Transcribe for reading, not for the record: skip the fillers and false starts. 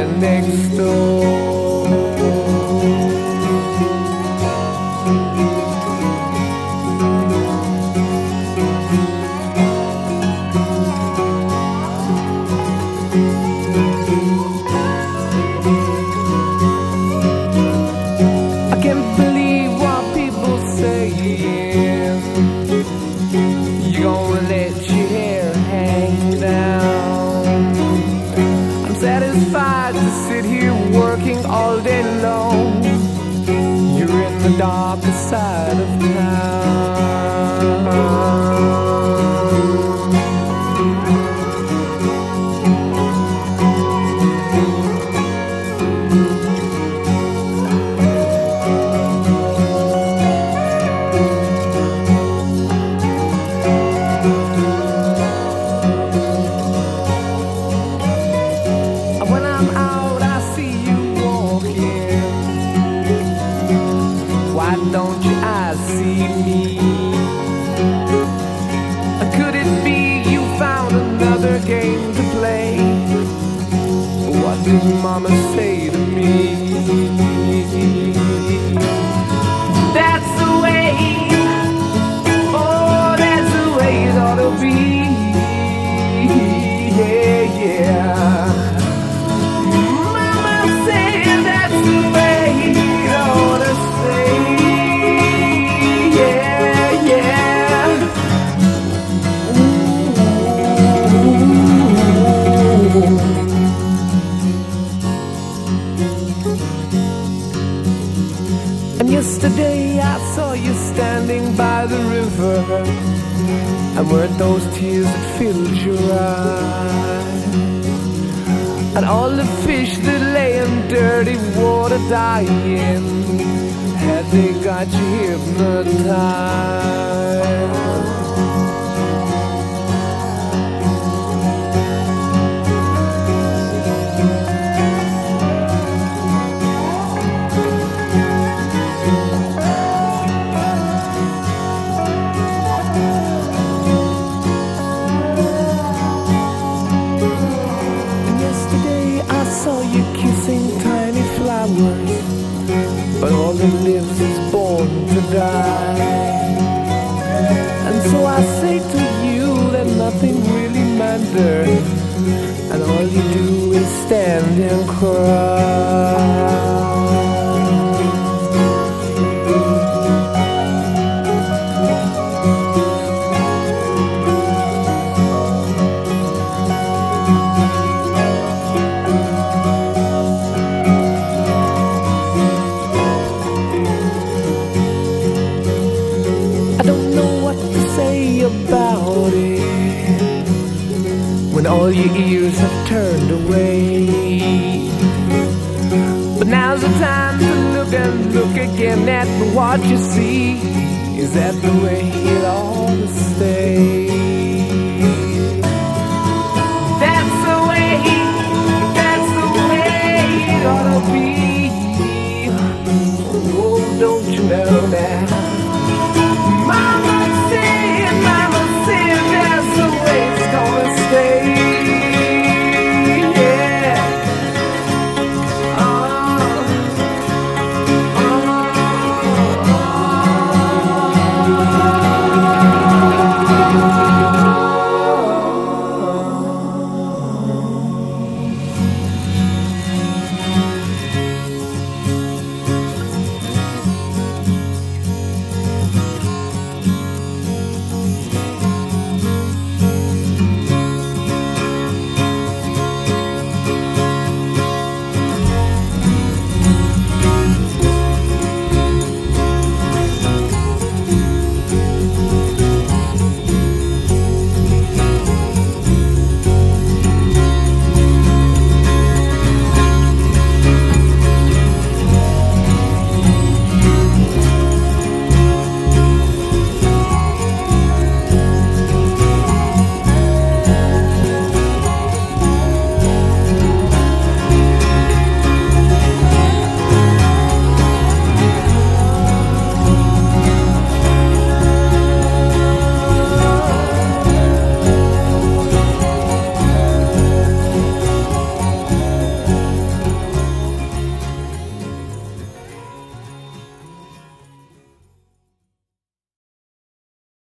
man next door. I can't believe what people saying. You gonna let your hair hang down. I'm satisfied to sit here working all day long. You're in the darker side of town. When I'm out, I see you walking. Why don't your eyes see me? Could it be you found another game to play? What did Mama say to me? That's the way, oh, that's the way it ought to be. Yeah, yeah. Mama said that's the way it ought to stay. Yeah, yeah. And yesterday I saw you standing by the river, and weren't those tears that filled your eyes? And all the fish that lay in dirty water dying, had they got you hypnotized? Saw you kissing tiny flowers, but all that lives is born to die. And so I say to you that nothing really matters, and all you do is stand and cry. I don't know what to say about it when all your ears have turned away. But now's the time to look and look again at what you see. Is that the way it ought to stay?